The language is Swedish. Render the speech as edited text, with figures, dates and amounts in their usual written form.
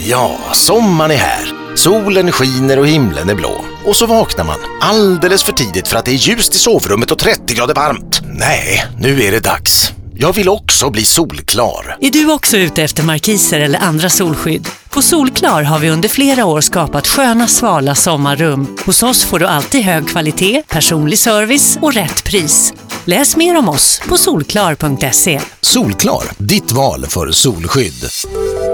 Ja, sommaren är här. Solen skiner och himlen är blå. Och så vaknar man alldeles för tidigt för att det är ljust i sovrummet och 30 grader varmt. Nej, nu är det dags. Jag vill också bli solklar. Är du också ute efter markiser eller andra solskydd? På Solklar har vi under flera år skapat sköna, svala sommarrum. Hos oss får du alltid hög kvalitet, personlig service och rätt pris. Läs mer om oss på solklar.se. Solklar, ditt val för solskydd.